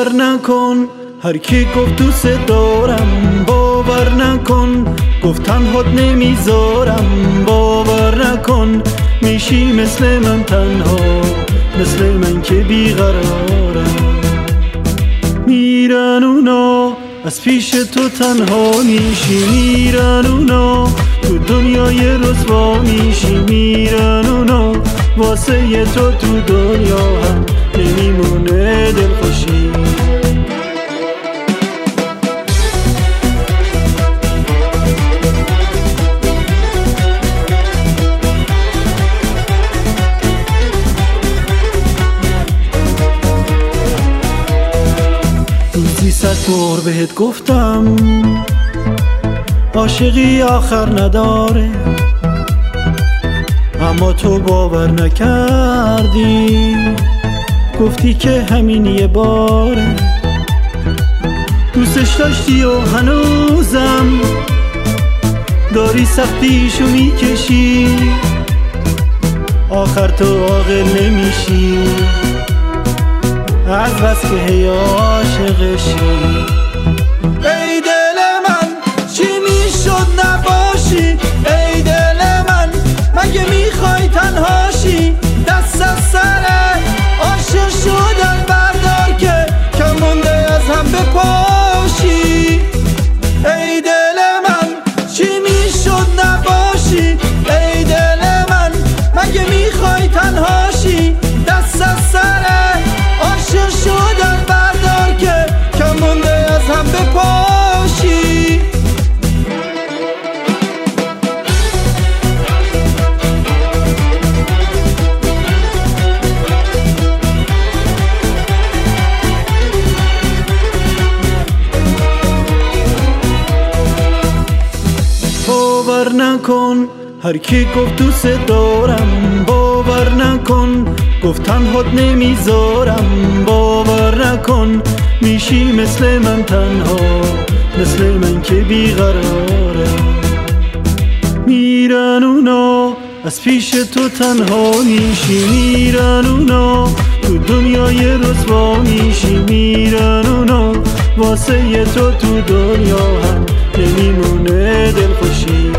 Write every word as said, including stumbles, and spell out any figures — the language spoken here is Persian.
باور نکن هر کی گفت دوست دارم، باور نکن گفت تنهات نمیذارم، باور نکن میشی مثل من تنها، مثل من که بیقرارم. میرن اونا از پیش تو تنها میشی، میرن اونا تو دنیای رسوا میشی، میرن اونا واسه تو تو دنیا هم نمیمونه دلخوشی. روزی صد بار بهت گفتم عاشقی آخر نداره، اما تو باور نکردی، گفتی که همین یه باره. دوستش داشتی و هنوزم داری سختیشو میکشی، آخر تو عاقل نمیشی از بس که هی عاشقشی. ای دل من چی میشد نباشی، ای دل من مگه میخوای تنهاشی، دست از سر عاشق شدن بردار که کم مونده از هم بپاشی. ای دل من چی میشد نباشی، ای دل من مگه میخوای تنهاشی، دست از سر عاشق شدن بردار که کم مونده از هم بپاشی. باور نکن هر کی گفت دوست دارم، باور نکن گفت تنهات نمیذارم، باور نکن میشی مثل من تنها، مثل من که بیقرارم. میرن اونا از پیش تو تنها میشی، میرن اونا تو دنیای رسوا میشی، میرن اونا واسه تو تو دنیا هم نمیمونه دلخوشی.